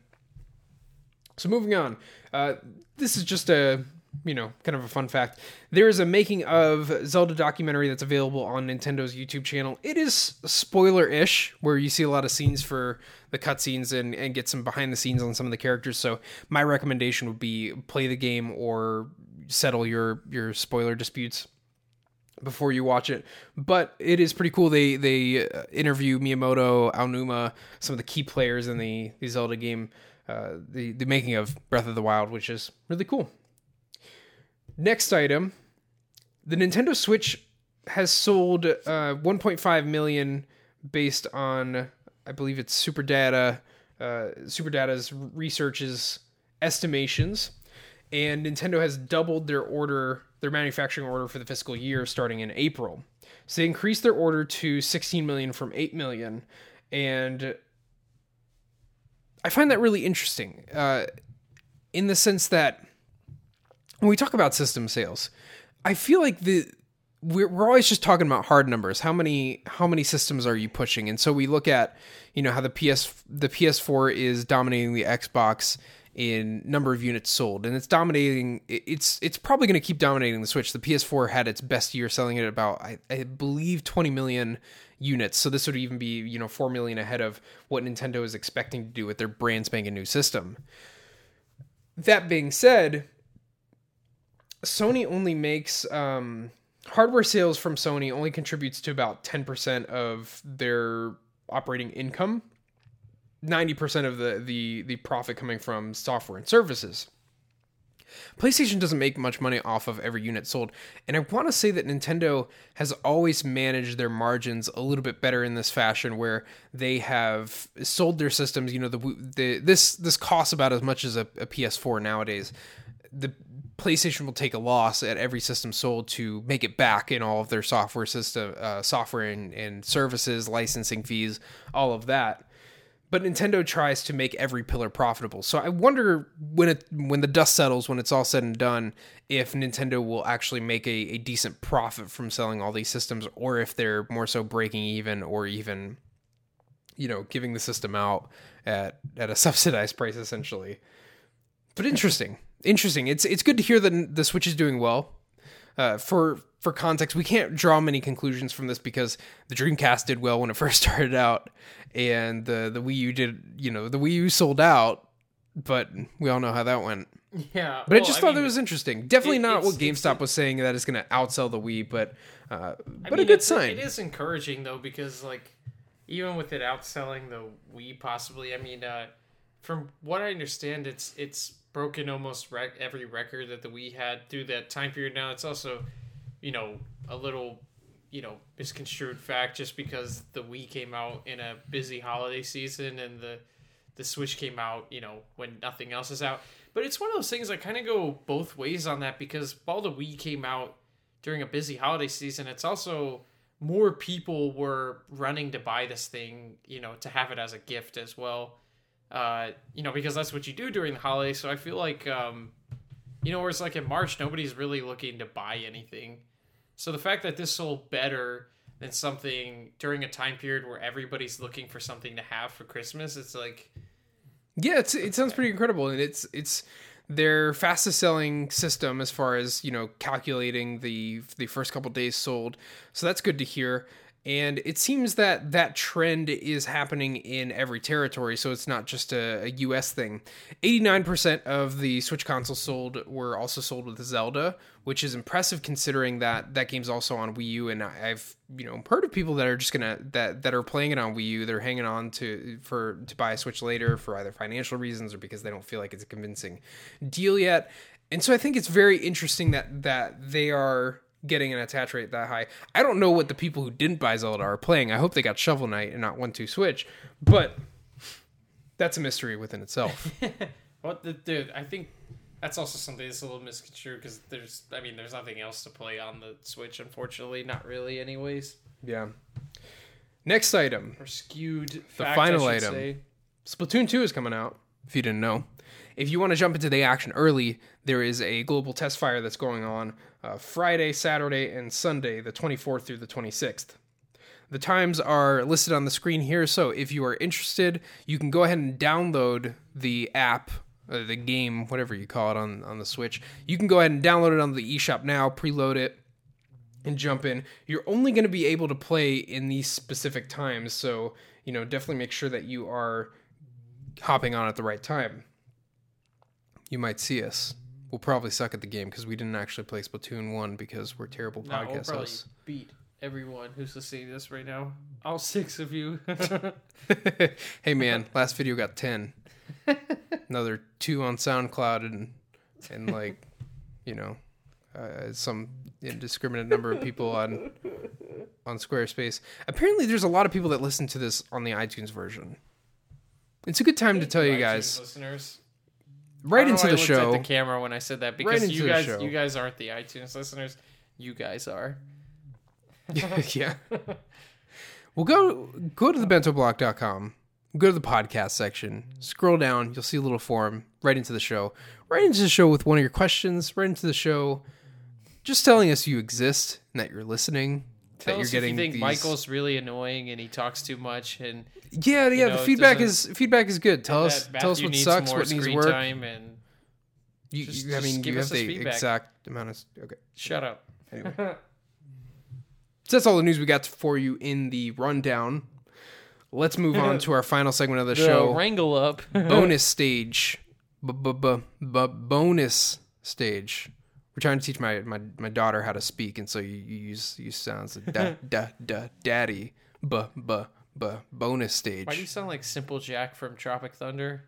So moving on, this is just a, you know, kind of a fun fact. There is a making of Zelda documentary that's available on Nintendo's YouTube channel. It is spoiler-ish, where you see a lot of scenes for the cutscenes and get some behind the scenes on some of the characters. So my recommendation would be play the game or settle your spoiler disputes before you watch it. But it is pretty cool. They interview Miyamoto, Aonuma, some of the key players in the Zelda game, the making of Breath of the Wild, which is really cool. Next item, the Nintendo Switch has sold 1.5 million based on, I believe it's Superdata's research's estimations, and Nintendo has doubled their manufacturing order for the fiscal year starting in April. So they increased their order to 16 million from 8 million, and I find that really interesting in the sense that when we talk about system sales, I feel like we're always just talking about hard numbers. How many systems are you pushing? And so we look at, you know, how the PS4 is dominating the Xbox in number of units sold, and it's dominating. It's probably going to keep dominating the Switch. The PS4 had its best year selling at about, I believe, 20 million units. So this would even be, you know, 4 million ahead of what Nintendo is expecting to do with their brand spanking new system. That being said, Sony only makes hardware sales from Sony only contributes to about 10% of their operating income. 90% of the profit coming from software and services. PlayStation doesn't make much money off of every unit sold, and I want to say that Nintendo has always managed their margins a little bit better in this fashion, where they have sold their systems. You know, this costs about as much as a PS4 nowadays. The PlayStation will take a loss at every system sold to make it back in all of their software and services, licensing fees, all of that. But Nintendo tries to make every pillar profitable. So I wonder when the dust settles, when it's all said and done, if Nintendo will actually make a decent profit from selling all these systems, or if they're more so breaking even, or even, you know, giving the system out at a subsidized price, essentially. But interesting. It's good to hear that the Switch is doing well. For for context, we can't draw many conclusions from this because the Dreamcast did well when it first started out, and the Wii U did, the Wii U sold out, but we all know how that went. Yeah. But I just thought it was interesting. Definitely not what GameStop was saying, that it's going to outsell the Wii, but a good sign. It is encouraging, though, because, like, even with it outselling the Wii possibly, I mean, from what I understand, it's broken almost every record that the Wii had through that time period. Now, it's also, a little, misconstrued fact just because the Wii came out in a busy holiday season and the Switch came out, when nothing else is out. But it's one of those things that kind of go both ways on that, because while the Wii came out during a busy holiday season, it's also more people were running to buy this thing, to have it as a gift as well. Because that's what you do during the holidays. So I feel like, whereas like in March, nobody's really looking to buy anything. So the fact that this sold better than something during a time period where everybody's looking for something to have for Christmas, it's like... Yeah, it sounds pretty incredible, and it's their fastest selling system as far as calculating the first couple days sold. So that's good to hear, and it seems that trend is happening in every territory. So it's not just a US thing. 89% of the Switch consoles sold were also sold with Zelda, which is impressive considering that game's also on Wii U, and I've heard of people that are just that are playing it on Wii U. They're hanging on to buy a Switch later for either financial reasons or because they don't feel like it's a convincing deal yet. And so I think it's very interesting that they are getting an attach rate that high. I don't know what the people who didn't buy Zelda are playing. I hope they got Shovel Knight and not 1-2 Switch, but that's a mystery within itself. Dude, I think that's also something that's a little misconstrued because there's nothing else to play on the Switch, unfortunately. Not really, anyways. Yeah. Next item. Or skewed. The final item. Splatoon 2 is coming out, if you didn't know. If you want to jump into the action early, there is a global test fire that's going on Friday, Saturday, and Sunday, the 24th through the 26th. The times are listed on the screen here, so if you are interested, you can go ahead and download the app, the game, whatever you call it on the Switch. You can go ahead and download it on the eShop now, preload it, and jump in. You're only going to be able to play in these specific times, so definitely make sure that you are hopping on at the right time. You might see us. We'll probably suck at the game because we didn't actually play Splatoon 1 because we're terrible podcast we'll hosts. Beat everyone who's listening to this right now. All 6 of you. Hey man, last video got 10. Another 2 on SoundCloud and like, some indiscriminate number of people on Squarespace. Apparently there's a lot of people that listen to this on the iTunes version. It's a good time to tell you guys. Listeners. Right into the show. I looked at the camera when I said that because right you guys aren't the iTunes listeners. You guys are. Yeah. Well, go to thebentoblock.com. Go to the podcast section. Scroll down. You'll see a little form right into the show. Right into the show with one of your questions. Right into the show, just telling us you exist and that you're listening. Tell us if you think Michael's really annoying and he talks too much and the feedback is good. Tell us what sucks, what needs work. Time and you have the feedback. Exact amount of okay. Shut up. Anyway. So that's all the news we got for you in the rundown. Let's move on to our final segment of the show. Wrangle up. Bonus stage. Bonus stage. We're trying to teach my daughter how to speak, and so you use sounds like daddy, bonus stage. Why do you sound like Simple Jack from Tropic Thunder?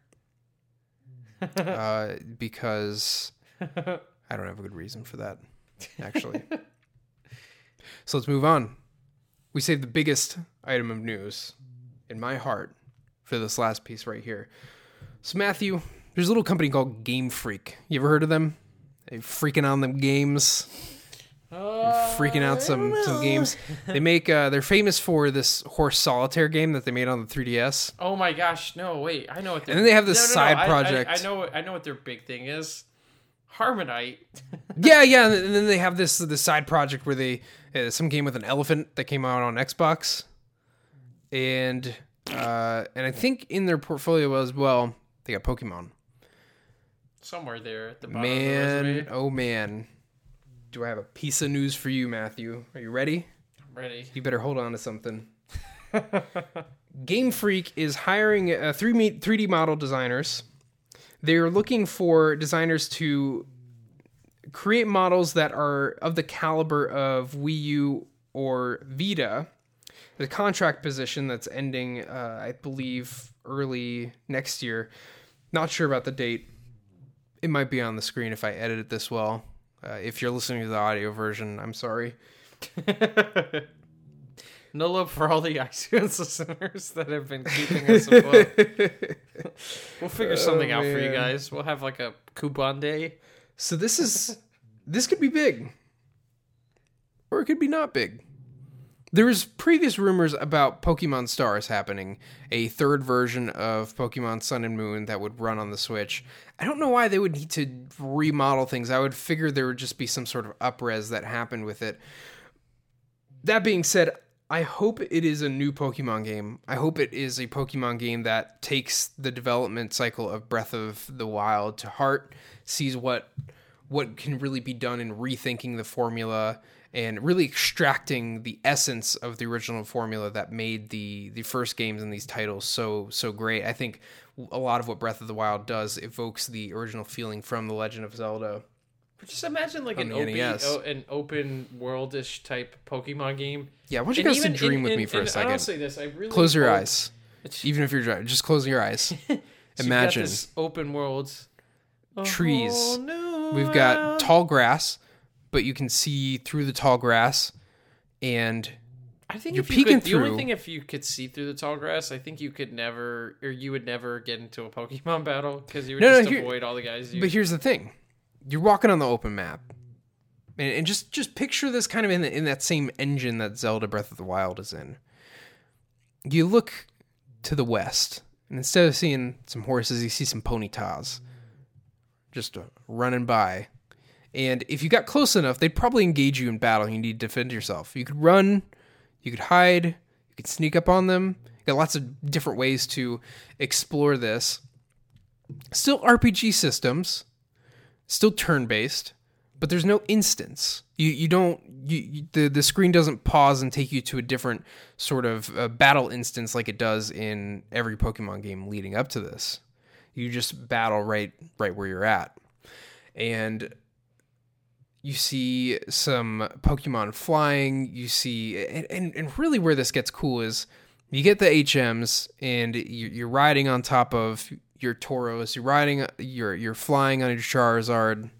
Because I don't have a good reason for that, actually. So let's move on. We saved the biggest item of news in my heart for this last piece right here. So Matthew, there's a little company called Game Freak. You ever heard of them? They freaking on them games. Freaking out some games. They make they're famous for this horse solitaire game that they made on the 3DS. Oh my gosh, no, wait. I know what and then they have this side project. I know what their big thing is. Harmonite. yeah, and then they have this side project where they some game with an elephant that came out on Xbox. And I think in their portfolio as well, they got Pokemon. Somewhere there at the bottom of the resume. Oh man. do I have a piece of news for you, Matthew? Are you ready? I'm ready. You better hold on to something. Game Freak is hiring 3D model designers. They're looking for designers to create models that are of the caliber of Wii U or Vita. The contract position that's ending, I believe, early next year. Not sure about the date. It might be on the screen if I edit it this well. If you're listening to the audio version, I'm sorry. No love for all the iTunes listeners that have been keeping us afloat. We'll figure something out for you guys. We'll have like a coupon day. So this could be big. Or it could be not big. There was previous rumors about Pokemon Stars happening, a third version of Pokemon Sun and Moon that would run on the Switch. I don't know why they would need to remodel things. I would figure there would just be some sort of up-res that happened with it. That being said, I hope it is a new Pokemon game. I hope it is a Pokemon game that takes the development cycle of Breath of the Wild to heart, sees what can really be done in rethinking the formula and really extracting the essence of the original formula that made the first games in these titles so great. I think a lot of what Breath of the Wild does evokes the original feeling from The Legend of Zelda. Just imagine like an open world-ish type Pokemon game. Yeah, I want you guys to dream with me for a second. I'll say this, I really close your eyes. Even if you're driving, just close your eyes. Imagine this open world. Trees. We've got tall grass, but you can see through the tall grass, and I think you're if you peeking could, through. The only thing, if you could see through the tall grass, I think you would never get into a Pokemon battle because you would avoid all the guys. But here's the thing: you're walking on the open map, and just picture this kind of in that same engine that Zelda Breath of the Wild is in. You look to the west, and instead of seeing some horses, you see some Ponytas just running by. And if you got close enough, they'd probably engage you in battle. You need to defend yourself. You could run, you could hide, you could sneak up on them. You got lots of different ways to explore this. Still RPG systems, still turn-based, but there's no instance. The screen doesn't pause and take you to a different sort of battle instance like it does in every Pokemon game leading up to this. You just battle right where you're at. And you see some Pokemon flying. You see, and really where this gets cool is you get the HMs and you're riding on top of your Tauros. You're flying on your Charizard.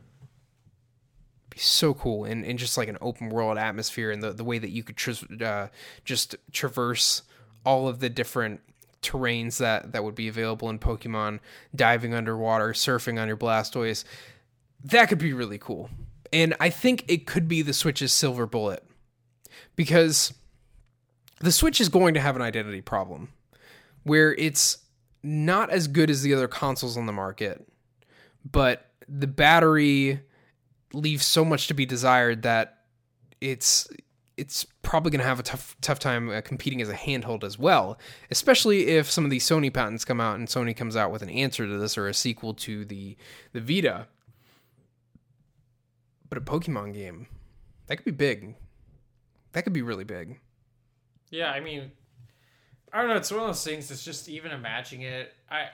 Be so cool, and just like an open world atmosphere, and the way that you could just traverse all of the different terrains that would be available in Pokemon, diving underwater, surfing on your Blastoise. That could be really cool. And I think it could be the Switch's silver bullet, because the Switch is going to have an identity problem where it's not as good as the other consoles on the market, but the battery leaves so much to be desired that it's probably going to have a tough time competing as a handheld as well, especially if some of these Sony patents come out and Sony comes out with an answer to this or a sequel to the Vita. But a Pokemon game, that could be big. That could be really big. Yeah, I mean, I don't know. It's one of those things that's just even imagining it.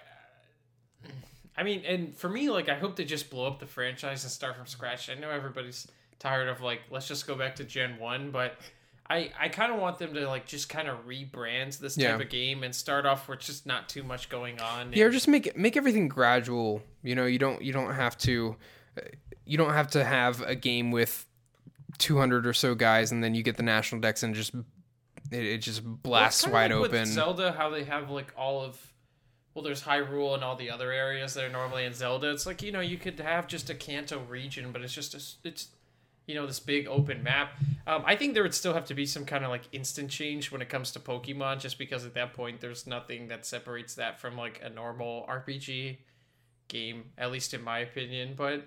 I mean, and for me, like, I hope they just blow up the franchise and start from scratch. I know everybody's tired of, like, let's just go back to Gen 1, but I kind of want them to, like, just kind of rebrand this type of game and start off with just not too much going on. Yeah, or just make everything gradual. You know, you don't have to have a game with 200 or so guys and then you get the national decks and it just blasts wide open. With Zelda, how they have like there's Hyrule and all the other areas that are normally in Zelda. It's like, you know, you could have just a Kanto region, but it's just it's this big open map. I think there would still have to be some kind of like instant change when it comes to Pokemon, just because at that point there's nothing that separates that from like a normal RPG game, at least in my opinion. But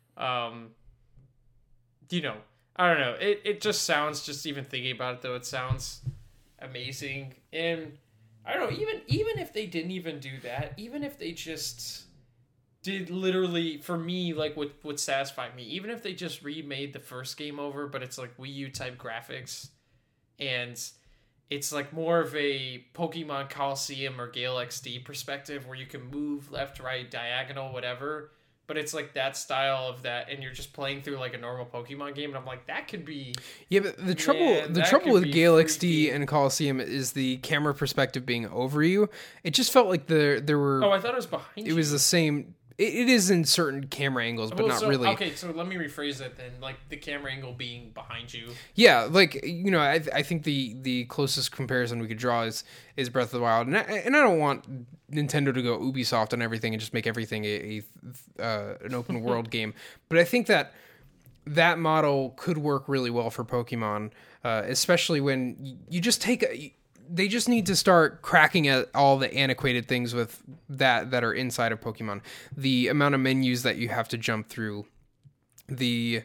I don't know. It just sounds, just even thinking about it though, it sounds amazing. And I don't know, even if they didn't even do that, even if they just did literally, for me, like, what would satisfy me. Even if they just remade the first game over, but it's like Wii U type graphics, and it's like more of a Pokemon Coliseum or Gale XD perspective where you can move left, right, diagonal, whatever. But it's like that style of that, and you're just playing through like a normal Pokemon game, and I'm like, that could be... Yeah, but the trouble with Gale XD and Coliseum is the camera perspective being over you. It just felt like there were... Oh, I thought it was behind you. It was the same... It is in certain camera angles, but not really. Okay, so let me rephrase it then. Like, the camera angle being behind you. Yeah, like, you know, I think the closest comparison we could draw is Breath of the Wild. And I don't want Nintendo to go Ubisoft on everything and just make everything an open world game. But I think that model could work really well for Pokemon, especially when you just they just need to start cracking at all the antiquated things with that are inside of Pokemon. The amount of menus that you have to jump through, the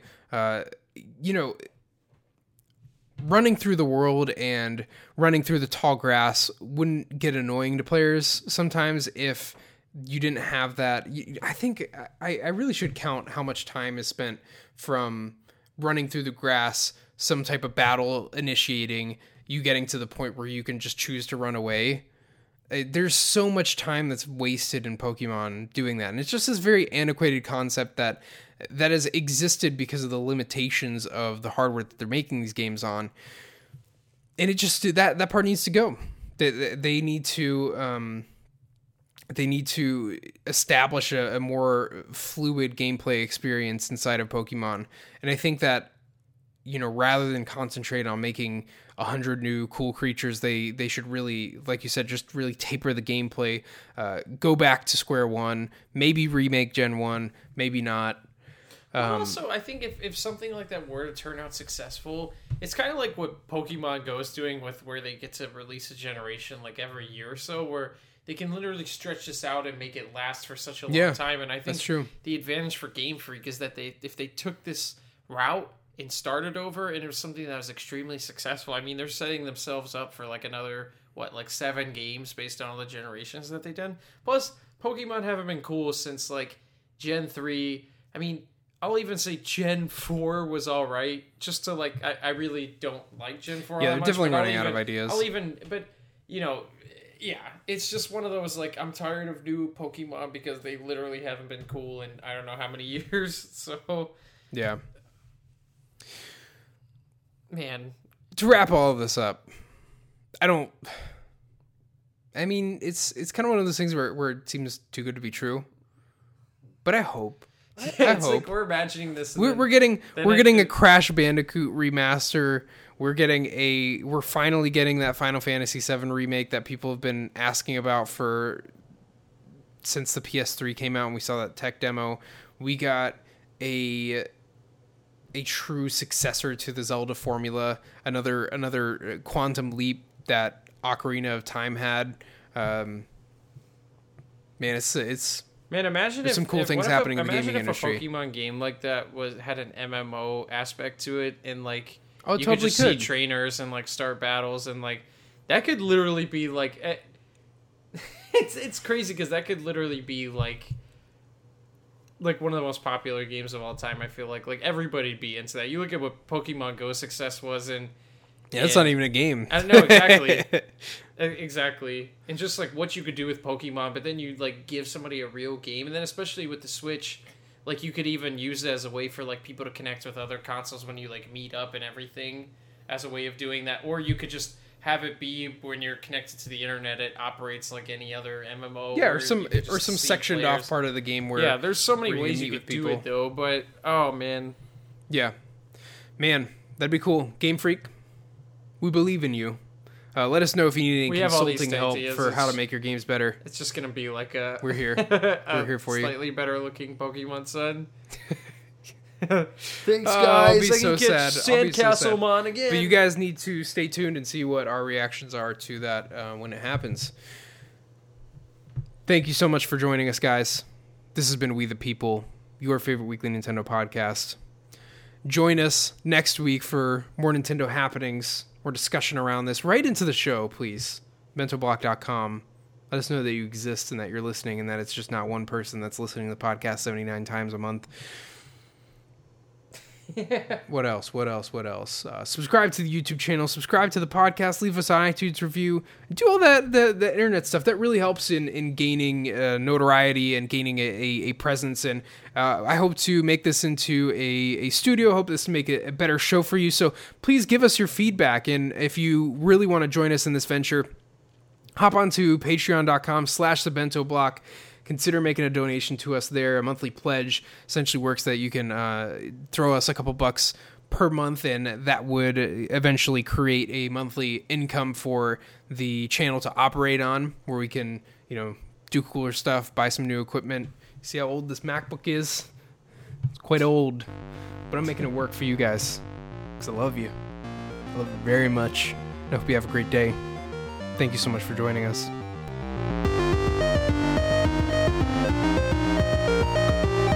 running through the world and running through the tall grass wouldn't get annoying to players sometimes if you didn't have that. I think I really should count how much time is spent from running through the grass, some type of battle initiating, you getting to the point where you can just choose to run away. There's so much time that's wasted in Pokemon doing that. And it's just this very antiquated concept that has existed because of the limitations of the hardware that they're making these games on. And it just, that part needs to go. They need to establish a more fluid gameplay experience inside of Pokemon. And I think that, you know, rather than concentrate on making 100 new cool creatures, they should really, like you said, just really taper the gameplay, go back to square one, maybe remake Gen 1, maybe not. Also, I think if something like that were to turn out successful, it's kind of like what Pokemon Go is doing with where they get to release a generation like every year or so, where they can literally stretch this out and make it last for such a long time. And I think that's true. The advantage for Game Freak is that if they took this route and started over and it was something that was extremely successful, I mean, they're setting themselves up for like another, 7 games based on all the generations that they've done. Plus, Pokemon haven't been cool since like Gen 3. I mean, I'll even say Gen 4 was all right. Just to like, I really don't like Gen 4. Yeah, they're definitely running out of ideas. But you know, yeah, it's just one of those like, I'm tired of new Pokemon because they literally haven't been cool in I don't know how many years. So yeah. Man, to wrap all of this up, I mean, it's kind of one of those things where it seems too good to be true. But I hope. It's like we're imagining this. We're getting a Crash Bandicoot remaster. We're finally getting that Final Fantasy VII remake that people have been asking about since the PS3 came out and we saw that tech demo. We got a true successor to the Zelda formula, another quantum leap that Ocarina of Time had. Man, it's Man, imagine there's some cool things happening in the gaming industry. Imagine if a Pokemon game like that had an MMO aspect to it, and like you totally could just see trainers and like start battles, and like that could literally be like it's crazy because that could literally be like one of the most popular games of all time. I feel like everybody'd be into that. You look at what Pokemon Go success was, and that's not even a game. No, exactly. Exactly. And just like what you could do with Pokemon, but then you like give somebody a real game, and then especially with the Switch, like you could even use it as a way for like people to connect with other consoles when you like meet up and everything as a way of doing that. Or you could just have it be when you're connected to the internet, it operates like any other MMO. Yeah, or some sectioned off part of the game where there's so many ways you could do it though, but oh man. Yeah. Man, that'd be cool. Game Freak, we believe in you. Let us know if you need any consulting help for how to make your games better. It's just going to be like we're here. We're here for you. Slightly better looking Pokemon Sun. Thanks, guys. I'll be so sad. Sandcastlemon again. But you guys need to stay tuned and see what our reactions are to that when it happens. Thank you so much for joining us, guys. This has been We the People, your favorite weekly Nintendo podcast. Join us next week for more Nintendo happenings, more discussion around this. Right into the show, please. MentalBlock.com. Let us know that you exist and that you're listening and that it's just not one person that's listening to the podcast 79 times a month. What else? Subscribe to the YouTube channel. Subscribe to the podcast. Leave us an iTunes review. Do all that the internet stuff. That really helps in gaining notoriety and gaining a presence. And I hope to make this into a studio. I hope this to make a better show for you. So please give us your feedback. And if you really want to join us in this venture, hop onto patreon.com/thebentoblock. Consider making a donation to us there. A monthly pledge essentially works that you can throw us a couple bucks per month, and that would eventually create a monthly income for the channel to operate on, where we can, do cooler stuff, buy some new equipment. See how old this MacBook is? It's quite old, but I'm making it work for you guys because I love you. I love you very much. I hope you have a great day. Thank you so much for joining us.